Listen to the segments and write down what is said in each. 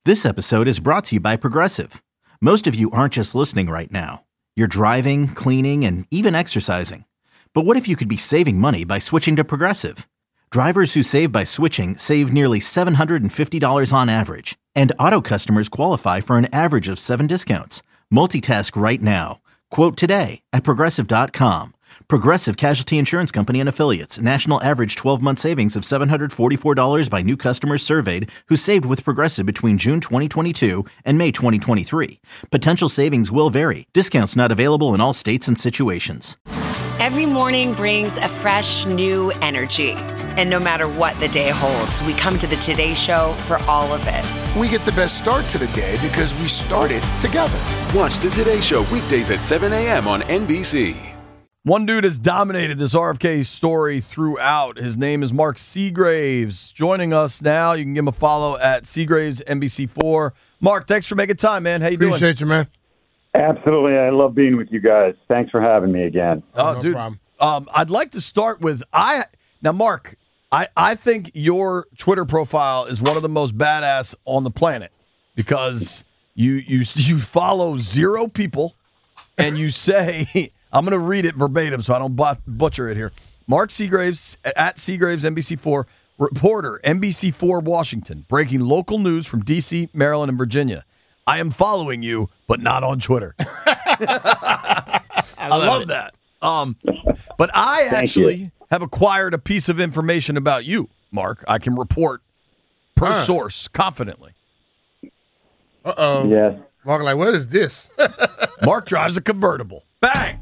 This episode is brought to you by Progressive. Most of you aren't just listening right now. You're driving, cleaning, and even exercising. But what if you could be saving money by switching to Progressive? Drivers who save by switching save nearly $750 on average. And auto customers qualify for an average of 7 discounts. Multitask right now. Quote today at Progressive.com. Progressive Casualty Insurance Company and Affiliates. National average 12-month savings of $744 by new customers surveyed who saved with Progressive between June 2022 and May 2023. Potential savings will vary. Discounts not available in all states and situations. Every morning brings a fresh, new energy. And no matter what the day holds, we come to the Today Show for all of it. We get the best start to the day because we started together. Watch the Today Show weekdays at 7 a.m. on NBC. One dude has dominated this RFK story throughout. His name is Mark Seagraves. Joining us now. You can give him a follow at Seagraves NBC4. Mark, thanks for making time, man. How you doing? Appreciate you, man. Absolutely. I love being with you guys. Thanks for having me again. Oh, no dude. problem. I'd like to start with now, Mark. I think your Twitter profile is one of the most badass on the planet because you follow 0 people and you say. I'm going to read it verbatim so I don't butcher it here. Mark Seagraves, at Seagraves NBC4, reporter, NBC4 Washington, breaking local news from D.C., Maryland, and Virginia. I am following you, but not on Twitter. I love that. But I actually have acquired a piece of information about you, Mark. I can report per source confidently. Uh-oh. Yes. Mark, like, what is this? Mark drives a convertible. Bang!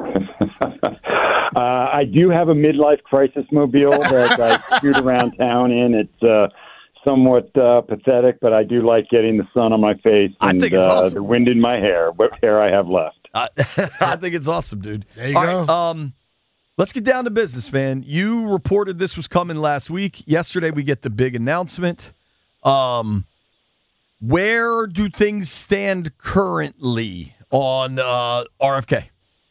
I do have a midlife crisis mobile that I shoot around town in. It's somewhat pathetic, but I do like getting the sun on my face and I think it's awesome. the wind in my hair, what hair I have left. I think it's awesome, dude. There you go. Right, let's get down to business, man. You reported this was coming last week. Yesterday, we get the big announcement. Where do things stand currently on RFK?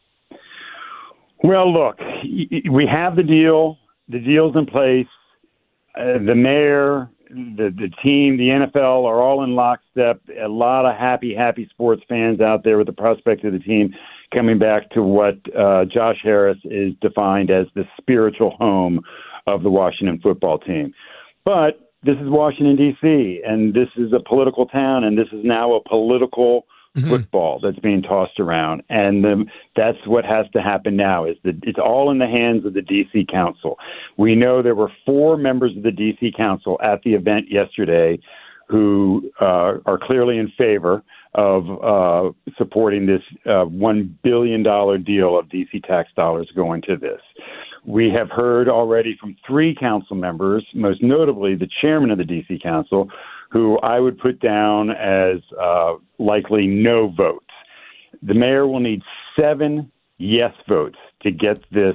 Well, look, we have the deal. The deal's in place. The mayor, the team, the NFL are all in lockstep. A lot of happy sports fans out there with the prospect of the team coming back to what Josh Harris is defined as the spiritual home of the Washington football team. But this is Washington, D.C., and this is a political town, and this is now a political football that's being tossed around, and that's what has to happen now. Is that it's all in the hands of the D.C. Council. We know there were 4 members of the D.C. Council at the event yesterday who are clearly in favor of supporting this $1 billion deal of D.C. tax dollars going to this. We have heard already from 3 council members, most notably the chairman of the D.C. Council, who I would put down as likely no votes. The mayor will need 7 yes votes to get this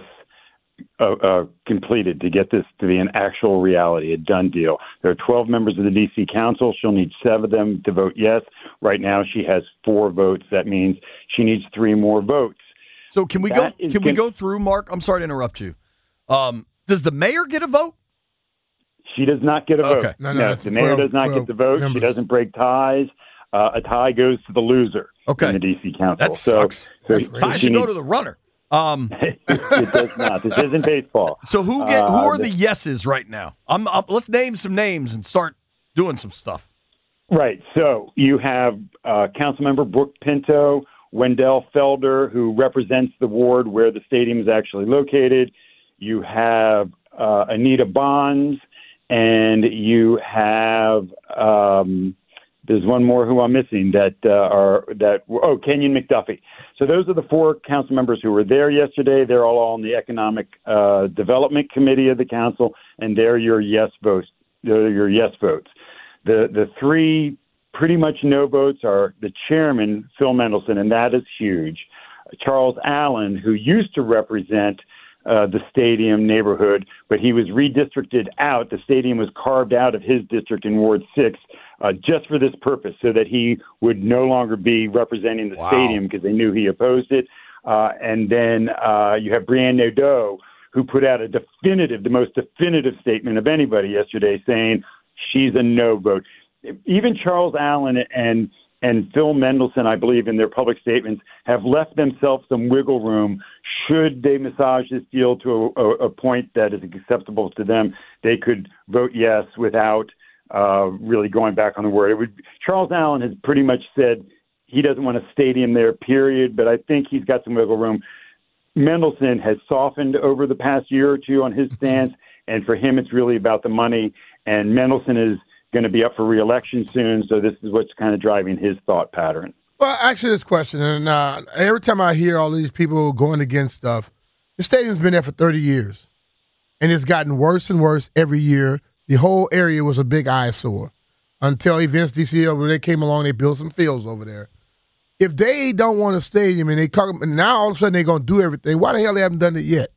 completed, to get this to be an actual reality, a done deal. There are 12 members of the D.C. Council. She'll need 7 of them to vote yes. Right now she has 4 votes. That means she needs 3 more votes. So can we go through, Mark? I'm sorry to interrupt you. Does the mayor get a vote? She does not get a vote. Okay. No, the mayor does not get the vote. Members. She doesn't break ties. A tie goes to the loser in the D.C. Council. That sucks. Tie should go to the runner. It does not. This isn't baseball. So who are the yeses right now? Let's name some names and start doing some stuff. Right. So you have Councilmember Brooke Pinto, Wendell Felder, who represents the ward where the stadium is actually located. You have Anita Bonds. And you have there's one more who I'm missing Kenyon McDuffie. So those are the 4 council members who were there yesterday. They're all on the Economic Development Committee of the council, and they're your yes votes. The 3 pretty much no votes are the chairman, Phil Mendelson, and that is huge. Charles Allen, who used to represent the stadium neighborhood, but he was redistricted out. The stadium was carved out of his district in Ward 6 just for this purpose, so that he would no longer be representing the stadium because they knew he opposed it. And then you have Brianne Nadeau, who put out the most definitive statement of anybody yesterday saying she's a no vote. even Charles Allen and Phil Mendelssohn, I believe, in their public statements, have left themselves some wiggle room. Should they massage this deal to a point that is acceptable to them, they could vote yes without really going back on the word. Charles Allen has pretty much said he doesn't want a stadium there, period, but I think he's got some wiggle room. Mendelssohn has softened over the past year or two on his stance, and for him it's really about the money, and Mendelssohn is going to be up for re-election soon, so this is what's kind of driving his thought pattern. Well, actually, this question, and every time I hear all these people going against stuff, the stadium's been there for 30 years, and it's gotten worse and worse every year. The whole area was a big eyesore until Events DC over there came along. They built some fields over there. If they don't want a stadium and now all of a sudden they're going to do everything, why the hell they haven't done it yet?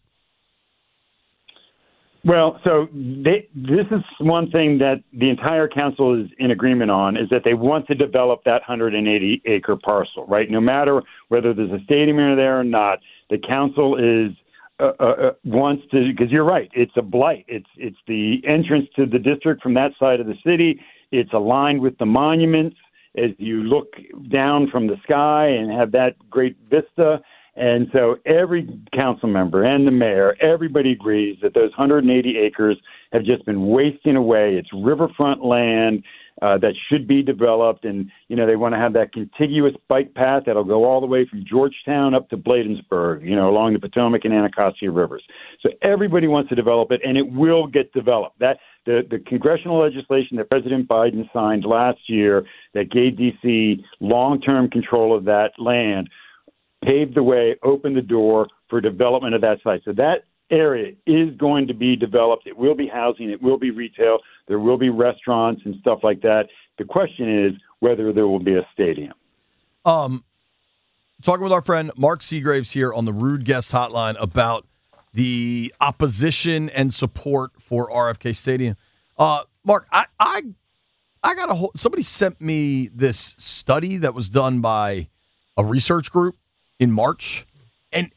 Well, so this is one thing that the entire council is in agreement on, is that they want to develop that 180-acre parcel, right? No matter whether there's a stadium in there or not, the council wants to, because you're right, it's a blight. It's the entrance to the district from that side of the city. It's aligned with the monuments as you look down from the sky and have that great vista. And so every council member and the mayor, everybody agrees that those 180 acres have just been wasting away. It's riverfront land that should be developed. And, they want to have that contiguous bike path that'll go all the way from Georgetown up to Bladensburg, along the Potomac and Anacostia rivers. So everybody wants to develop it, and it will get developed. The congressional legislation that President Biden signed last year that gave D.C. long-term control of that land paved the way, opened the door for development of that site. So that area is going to be developed. It will be housing. It will be retail. There will be restaurants and stuff like that. The question is whether there will be a stadium. Talking with our friend Mark Seagraves here on the Rude Guest Hotline about the opposition and support for RFK Stadium. Mark, I got somebody sent me this study that was done by a research group in March, and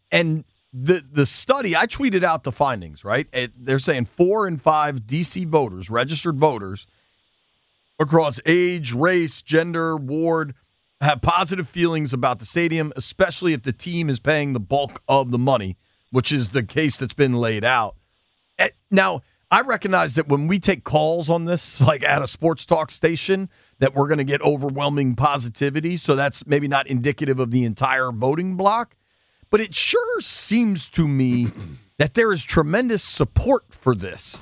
the study, I tweeted out the findings, right? They're saying 4 in 5 D.C. voters, registered voters, across age, race, gender, ward, have positive feelings about the stadium, especially if the team is paying the bulk of the money, which is the case that's been laid out. Now, I recognize that when we take calls on this, like at a sports talk station, that we're going to get overwhelming positivity, so that's maybe not indicative of the entire voting block. But it sure seems to me that there is tremendous support for this.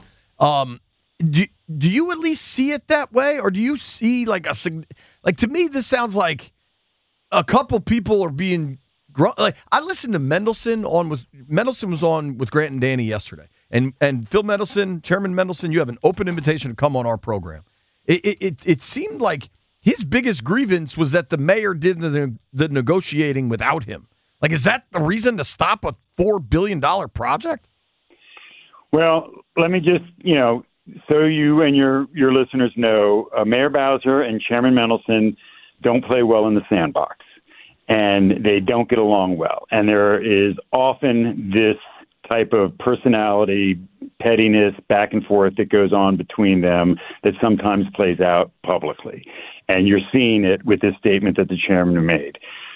Do you at least see it that way, or do you see like to me this sounds like a couple people are being like, I listened to Mendelssohn was on with Grant and Danny yesterday, and Phil Mendelssohn, Chairman Mendelssohn, you have an open invitation to come on our program. It seemed like his biggest grievance was that the mayor did the negotiating without him. Like, is that the reason to stop a $4 billion project? Well, let me just, so you and your listeners know, Mayor Bowser and Chairman Mendelssohn don't play well in the sandbox, and they don't get along well. And there is often this type of personality, pettiness, back and forth that goes on between them that sometimes plays out publicly. And you're seeing it with this statement that the chairman made.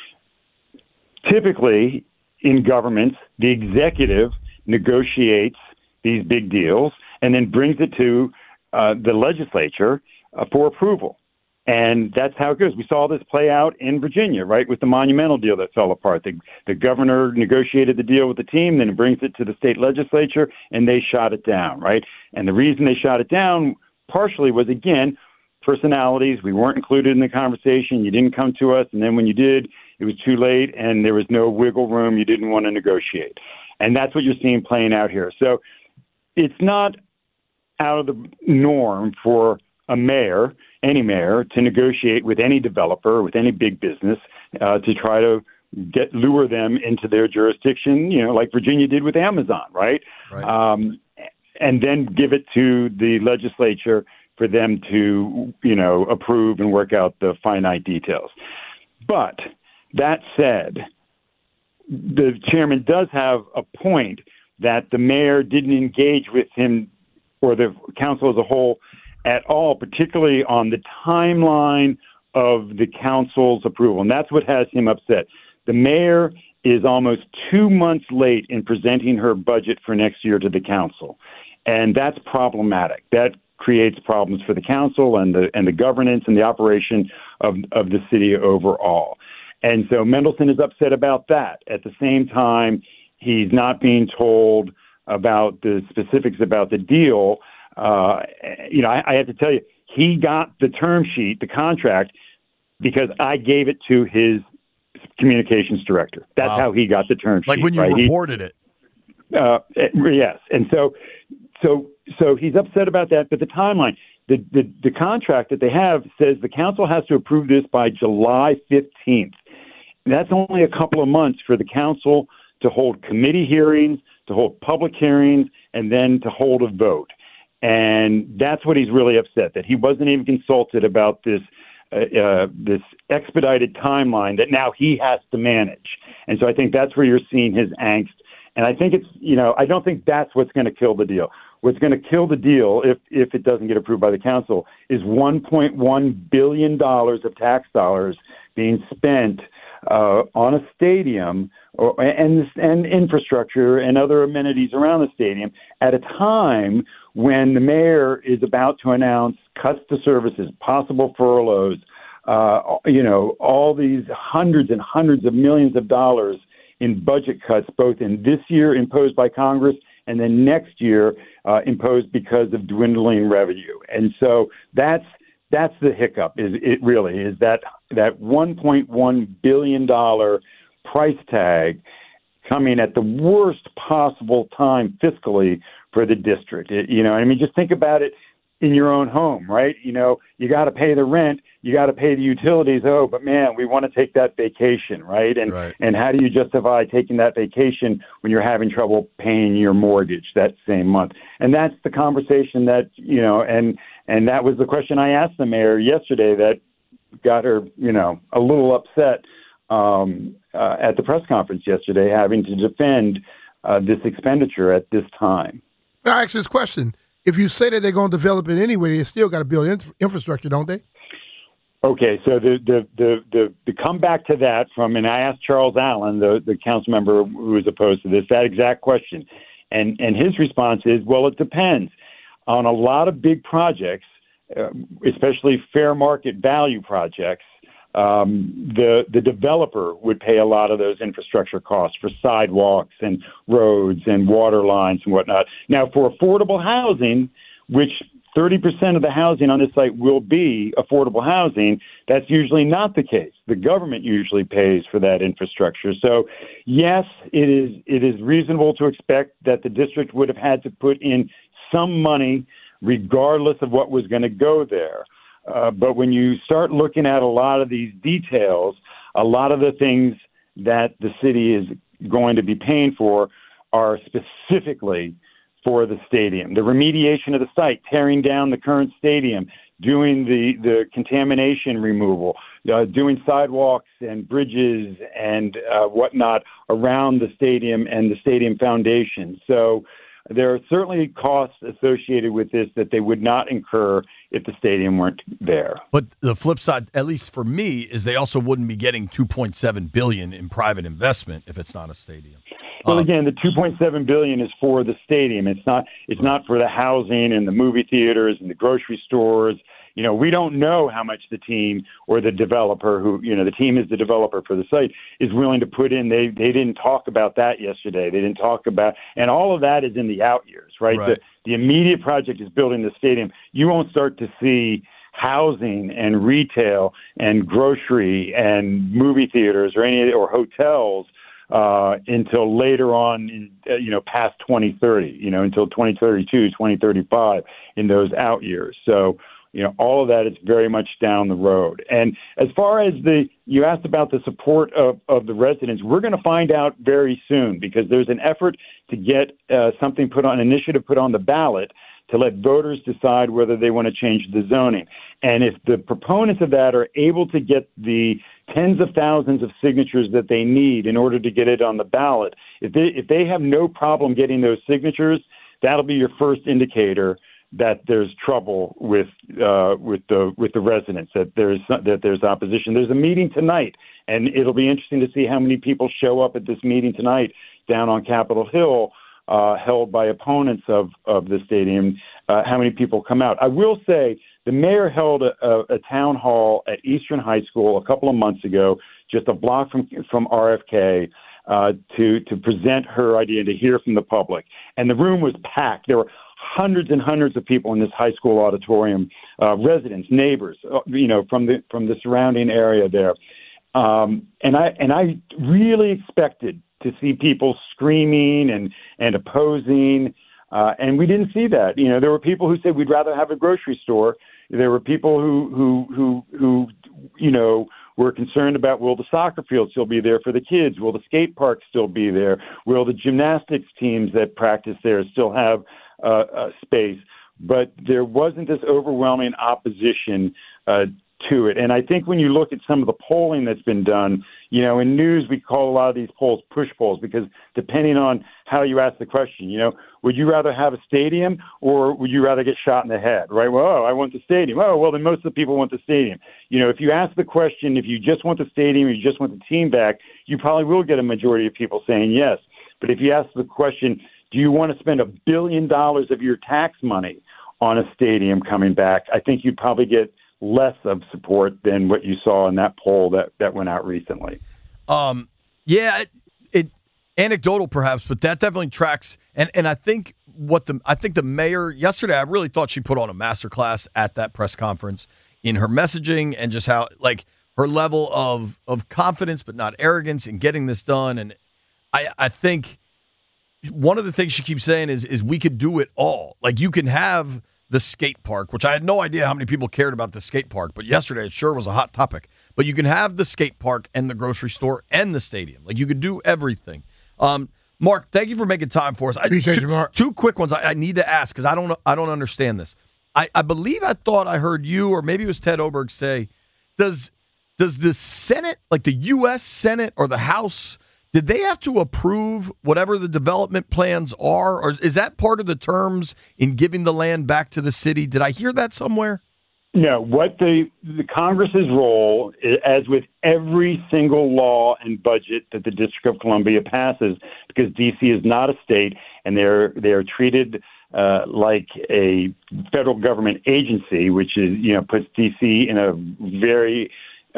Typically, in governments, the executive negotiates these big deals and then brings it to the legislature for approval. And that's how it goes. We saw this play out in Virginia, right, with the monumental deal that fell apart. The governor negotiated the deal with the team, then it brings it to the state legislature, and they shot it down, right? And the reason they shot it down partially was, again, personalities. We weren't included in the conversation. You didn't come to us. And then when you did, it was too late, and there was no wiggle room. You didn't want to negotiate. And that's what you're seeing playing out here. So it's not out of the norm for a mayor, any mayor, to negotiate with any developer, with any big business, to try to lure them into their jurisdiction, like Virginia did with Amazon, right? And then give it to the legislature for them to, approve and work out the finite details. But that said, the chairman does have a point that the mayor didn't engage with him or the council as a whole at all, particularly on the timeline of the council's approval. And that's what has him upset. The mayor is almost 2 months late in presenting her budget for next year to the council. And that's problematic. That creates problems for the council and the governance and the operation of the city overall. And so Mendelson is upset about that. At the same time, he's not being told about the specifics about the deal. I have to tell you, he got the term sheet, the contract, because I gave it to his communications director. That's how he got the term sheet. Like when you reported it. Yes. And so he's upset about that. But the timeline, the contract that they have says the council has to approve this by July 15th. That's only a couple of months for the council to hold committee hearings, to hold public hearings, and then to hold a vote. And that's what he's really upset, that he wasn't even consulted about this expedited timeline that now he has to manage. And so I think that's where you're seeing his angst. And I think I don't think that's what's going to kill the deal. What's going to kill the deal, if it doesn't get approved by the council, is $1.1 billion of tax dollars being spent on a stadium and infrastructure and other amenities around the stadium at a time when the mayor is about to announce cuts to services, possible furloughs, all these hundreds and hundreds of millions of dollars in budget cuts, both in this year imposed by Congress and then next year imposed because of dwindling revenue. And so that's the hiccup. It really is that $1.1 billion price tag coming at the worst possible time fiscally for the district. Just think about it in your own home, right? You got to pay the rent, you got to pay the utilities. Oh, but man, we want to take that vacation, right? And how do you justify taking that vacation when you're having trouble paying your mortgage that same month? And that's the conversation that, and that was the question I asked the mayor yesterday that got her, a little upset at the press conference yesterday, having to defend this expenditure at this time. Now, I ask this question. If you say that they're going to develop it anyway, they still got to build infrastructure, don't they? Okay, so the comeback to that and I asked Charles Allen, the council member who was opposed to this, that exact question. And his response is, well, it depends. On a lot of big projects, especially fair market value projects, the developer would pay a lot of those infrastructure costs for sidewalks and roads and water lines and whatnot. Now, for affordable housing, which 30% of the housing on this site will be affordable housing, that's usually not the case. The government usually pays for that infrastructure. So, yes, it is reasonable to expect that the district would have had to put in some money regardless of what was going to go there. But when you start looking at a lot of these details, a lot of the things that the city is going to be paying for are specifically for the stadium. The remediation of the site, tearing down the current stadium, doing the contamination removal, doing sidewalks and bridges and whatnot around the stadium and the stadium foundation. So there are certainly costs associated with this that they would not incur if the stadium weren't there. But the flip side, at least for me, is they also wouldn't be getting $2.7 billion in private investment if it's not a stadium. Well, again, the $2.7 billion is for the stadium. It's not for the housing and the movie theaters and the grocery stores. We don't know how much the team or the developer, the team is the developer for the site, is willing to put in. They didn't talk about that yesterday. They didn't talk about, and all of that is in the out years, right? The immediate project is building the stadium. You won't start to see housing and retail and grocery and movie theaters or hotels until later on, past 2030, until 2032, 2035 in those out years. So, all of that is very much down the road. And as far as you asked about the support of the residents, we're going to find out very soon because there's an effort to get an initiative put on the ballot to let voters decide whether they want to change the zoning. And if the proponents of that are able to get the tens of thousands of signatures that they need in order to get it on the ballot, if they have no problem getting those signatures, that'll be your first indicator that there's trouble with the residents, that there's opposition. There's a meeting tonight, and it'll be interesting to see how many people show up at this meeting tonight down on Capitol Hill, held by opponents of the stadium. How many people come out? I will say the mayor held a town hall at Eastern High School a couple of months ago, just a block from RFK, to present her idea and to hear from the public. And the room was packed. There were hundreds and hundreds of people in this high school auditorium, residents, neighbors, from the surrounding area there. And I really expected to see people screaming and opposing, and we didn't see that. There were people who said we'd rather have a grocery store. There were people who were concerned about, will the soccer field still be there for the kids? Will the skate park still be there? Will the gymnastics teams that practice there still have space? But there wasn't this overwhelming opposition to it. And I think when you look at some of the polling that's been done, in news we call a lot of these polls push polls, because depending on how you ask the question, would you rather have a stadium or would you rather get shot in the head, right? Well, I want the stadium. Oh, well, then most of the people want the stadium. If you ask the question, if you just want the stadium or you just want the team back, you probably will get a majority of people saying yes. But if you ask the question, do you want to spend $1 billion of your tax money on a stadium coming back, I think you'd probably get less of support than what you saw in that poll that went out recently. It anecdotal perhaps, but that definitely tracks. And I think the mayor yesterday, I really thought she put on a masterclass at that press conference in her messaging and just how, like, her level of confidence but not arrogance in getting this done. And I think one of the things she keeps saying is we could do it all. Like, you can have the skate park, which I had no idea how many people cared about the skate park, but yesterday it sure was a hot topic. But you can have the skate park and the grocery store and the stadium. Like, you could do everything. Mark, thank you for making time for us. Appreciate you, Mark. Two quick ones I need to ask, because I don't understand this. I thought I heard you, or maybe it was Ted Oberg, say, does the Senate, like the U.S. Senate or the House, did they have to approve whatever the development plans are, or is that part of the terms in giving the land back to the city? Did I hear that somewhere? No, what the Congress's role, as with every single law and budget that the District of Columbia passes, because D.C. is not a state and they're treated like a federal government agency, which is puts D.C. in a very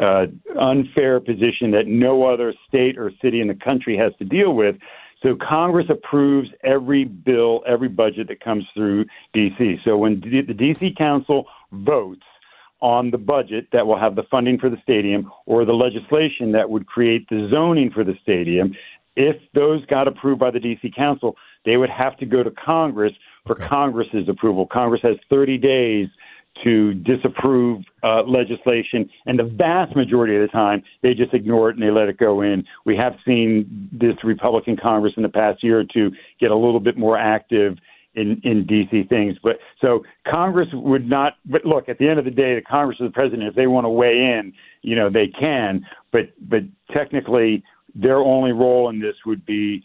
unfair position that no other state or city in the country has to deal with. So Congress approves every bill, every budget that comes through D.C. So when the D.C. Council votes on the budget that will have the funding for the stadium or the legislation that would create the zoning for the stadium, if those got approved by the D.C. Council, they would have to go to Congress for Congress's approval. Congress has 30 days to disapprove legislation, and the vast majority of the time, they just ignore it and they let it go in. We have seen this Republican Congress in the past year or two get a little bit more active in D.C. things. But so Congress would not, but look, at the end of the day, the Congress is the president. If they want to weigh in, they can, but technically their only role in this would be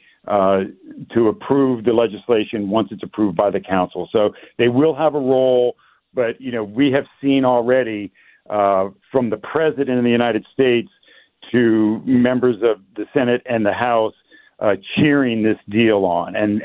to approve the legislation once it's approved by the council. So they will have a role. But, we have seen already from the president of the United States to members of the Senate and the House cheering this deal on. And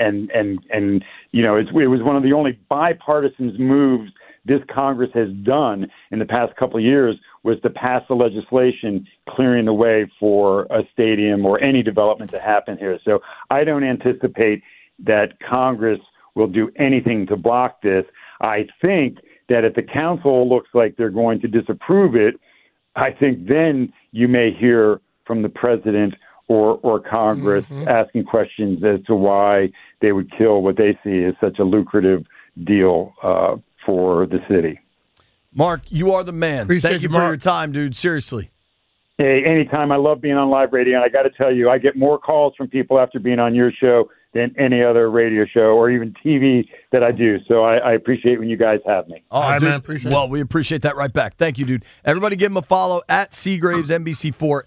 it was one of the only bipartisan moves this Congress has done in the past couple of years, was to pass the legislation clearing the way for a stadium or any development to happen here. So I don't anticipate that Congress will do anything to block this. I think that if the council looks like they're going to disapprove it, I think then you may hear from the president or Congress asking questions as to why they would kill what they see as such a lucrative deal for the city. Mark, you are the man. Thank you for your time, dude. Seriously. Hey, anytime. I love being on live radio, and I got to tell you, I get more calls from people after being on your show than any other radio show or even TV that I do. So I appreciate when you guys have me. All right, man. Appreciate it. We appreciate that right back. Thank you, dude. Everybody give him a follow at Seagraves NBC4,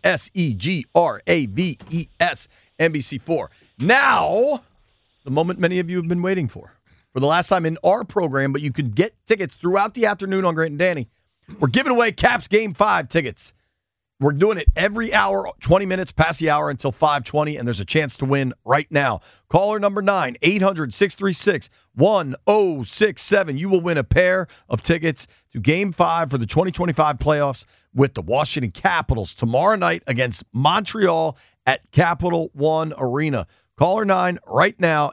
SEGRAVES NBC4. Now, the moment many of you have been waiting for. for the last time in our program, but you can get tickets throughout the afternoon on Grant and Danny. We're giving away Caps Game 5 tickets. We're doing it every hour, 20 minutes past the hour until 5:20, and there's a chance to win right now. Caller number 9, 800-636-1067. You will win a pair of tickets to Game 5 for the 2025 playoffs with the Washington Capitals tomorrow night against Montreal at Capital One Arena. Caller 9 right now,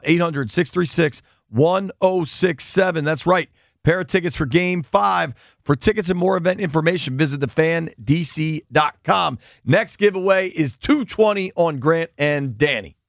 800-636-1067. That's right. Pair of tickets for Game 5. For tickets and more event information, visit thefandc.com. Next giveaway is 220 on Grant and Danny.